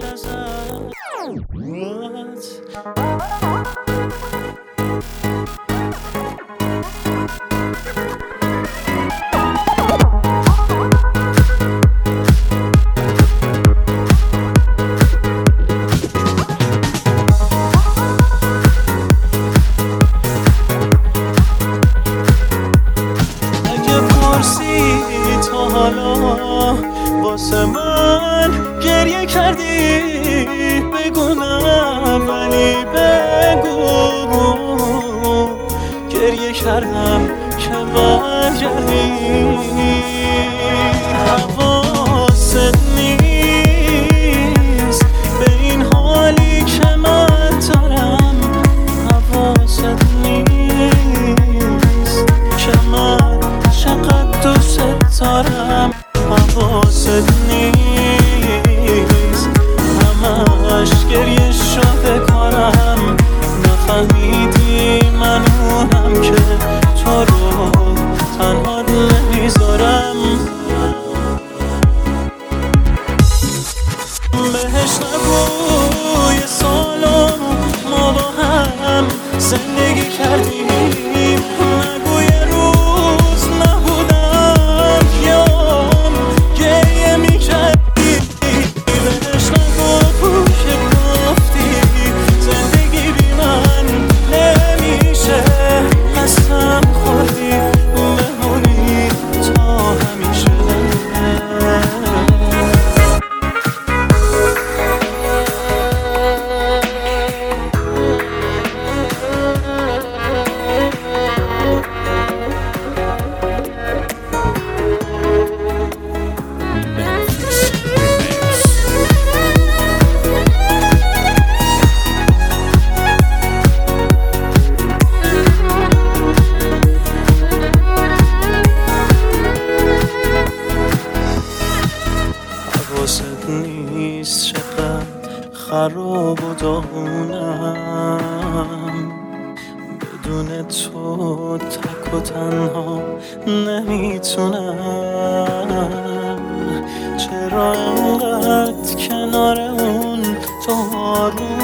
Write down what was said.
اگه پرسی تا حالا واسه من گریه کردی بگو نه، ولی بگو گریه کردم که برگردی. حواست نیست به این حالی که من دارم، حواست نیست که من چقدر دوست دارم، حواست نیست همش گریه شده کارم. نفهمیدی من اونم که تو رو تنها نمیذارم. بهش نگو یه سالو ما با هم زندگی کردیم، نگو یه روز نبودم یام گریه میکردی. بهش نگو که گفتی زندگی بی من نمیشه، قسم خوردی بمونی تا همیشه. حواست نیست چقدر خراب و داغونم، بدون تو تک و تنها نمیتونم. چرا انقدر کنار اون تو آروم